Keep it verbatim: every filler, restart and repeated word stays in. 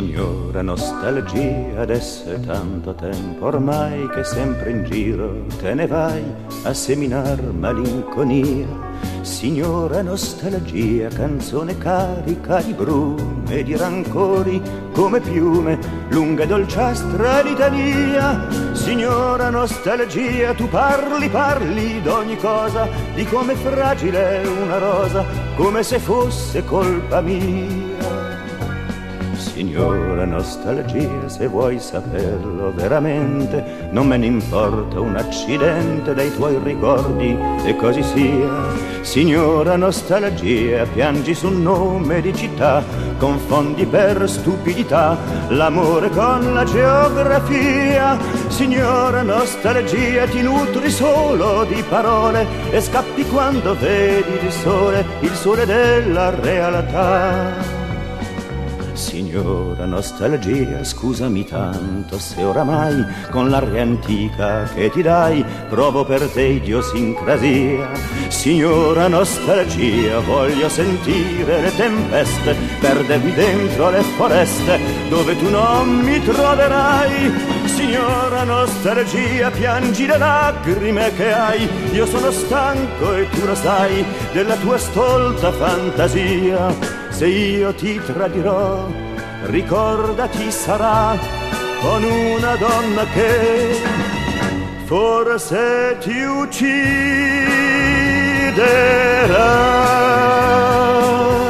Signora nostalgia, adesso è tanto tempo ormai che sempre in giro te ne vai a seminar malinconia. Signora nostalgia, canzone carica di brume e di rancori come piume, lunga e dolciastra litania. Signora nostalgia, tu parli, parli d'ogni cosa, di come fragile è una rosa, come se fosse colpa mia. Signora nostalgia, se vuoi saperlo veramente, non me ne importa un accidente dei tuoi ricordi e così sia. Signora nostalgia, piangi sul nome di città, confondi per stupidità l'amore con la geografia. Signora nostalgia, ti nutri solo di parole e scappi quando vedi il sole, il sole della realtà. Signora nostalgia, scusami tanto se oramai con l'aria antica che ti dai provo per te idiosincrasia. Signora nostalgia, voglio sentire le tempeste, perdermi dentro le foreste dove tu non mi troverai. Signora nostalgia, piangi le lacrime che hai, io sono stanco e tu lo sai della tua stolta fantasia. Se io ti tradirò, ricordati sarà con una donna che forse ti ucciderà.